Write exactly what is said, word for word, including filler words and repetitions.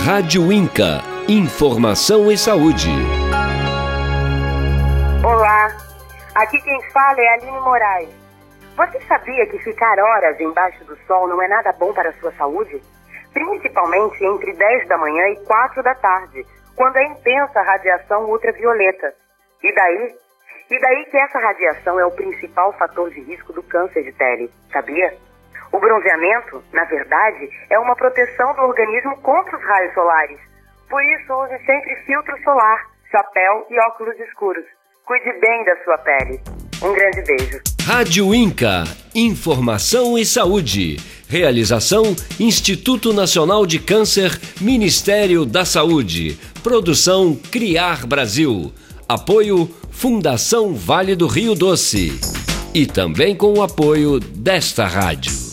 Rádio Inca. Informação e saúde. Olá, aqui quem fala é Aline Moraes. Você sabia que ficar horas embaixo do sol não é nada bom para a sua saúde? Principalmente entre dez da manhã e quatro da tarde, quando é intensa a radiação ultravioleta. E daí? E daí que essa radiação é o principal fator de risco do câncer de pele, sabia? O bronzeamento, na verdade, é uma proteção do organismo contra os raios solares. Por isso, use sempre filtro solar, chapéu e óculos escuros. Cuide bem da sua pele. Um grande beijo. Rádio Inca. Informação e saúde. Realização: Instituto Nacional de Câncer, Ministério da Saúde. Produção: Criar Brasil. Apoio: Fundação Vale do Rio Doce. E também com o apoio desta rádio.